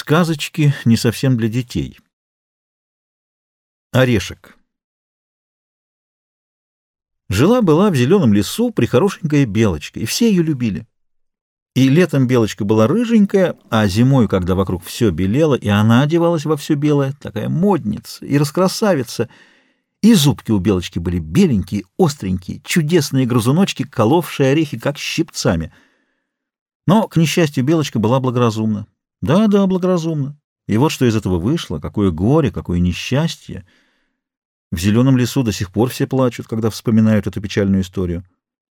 Сказочки не совсем для детей. Орешек. Жила-была в зеленом лесу прихорошенькая белочка, и все ее любили. И летом белочка была рыженькая, а зимой, когда вокруг все белело, и она одевалась во все белое, такая модница и раскрасавица. И зубки у белочки были беленькие, остренькие, чудесные грызуночки, коловшие орехи, как щипцами. Но, к несчастью, белочка была благоразумна. Да-да, благоразумно. И вот что из этого вышло, какое горе, какое несчастье. В зеленом лесу до сих пор все плачут, когда вспоминают эту печальную историю.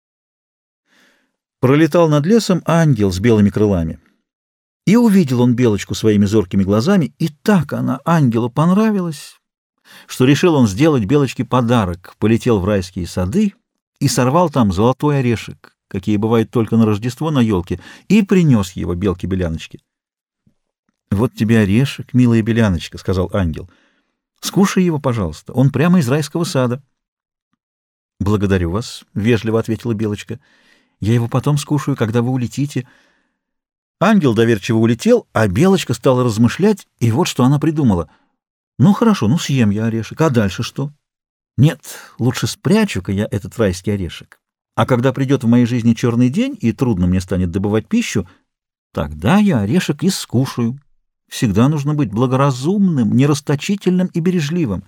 Пролетал над лесом ангел с белыми крылами. И увидел он белочку своими зоркими глазами, и так она ангелу понравилась, что решил он сделать белочке подарок, полетел в райские сады и сорвал там золотой орешек, какие бывают только на Рождество на елке, и принес его белке-беляночке. «Вот тебе орешек, милая беляночка», — сказал ангел. «Скушай его, пожалуйста, он прямо из райского сада». «Благодарю вас», — вежливо ответила белочка. «Я его потом скушаю, когда вы улетите». Ангел доверчиво улетел, а белочка стала размышлять, и вот что она придумала. «Ну хорошо, ну съем я орешек, а дальше что? Нет, лучше спрячу-ка я этот райский орешек. А когда придет в моей жизни черный день, и трудно мне станет добывать пищу, тогда я орешек и скушаю». Всегда нужно быть благоразумным, нерасточительным и бережливым.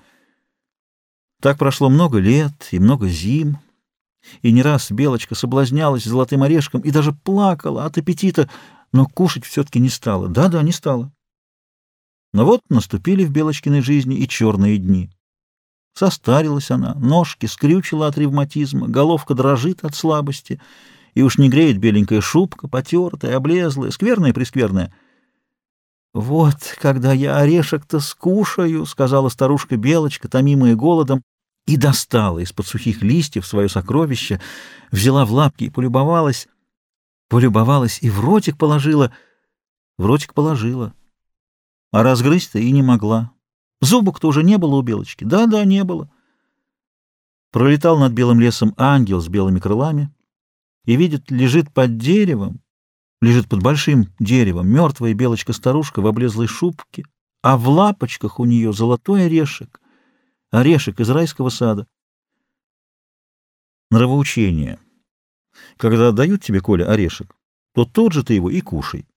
Так прошло много лет и много зим, и не раз белочка соблазнялась золотым орешком и даже плакала от аппетита, но кушать все-таки не стала. Да-да, не стала. Но вот наступили в белочкиной жизни и черные дни. Состарилась она, ножки скрючила от ревматизма, головка дрожит от слабости, и уж не греет беленькая шубка, потертая, облезлая, скверная-прескверная. «Вот когда я орешек-то скушаю», — сказала старушка-белочка, томимая голодом, и достала из-под сухих листьев свое сокровище, взяла в лапки и полюбовалась. Полюбовалась и в ротик положила. В ротик положила. А разгрызть-то и не могла. Зубок-то уже не было у белочки. Да-да, не было. Пролетал над белым лесом ангел с белыми крылами и видит, лежит под деревом, лежит под большим деревом мертвая белочка-старушка в облезлой шубке, а в лапочках у нее золотой орешек, орешек из райского сада. Нравоучение. Когда дают тебе, Коля, орешек, то тут же ты его и кушай.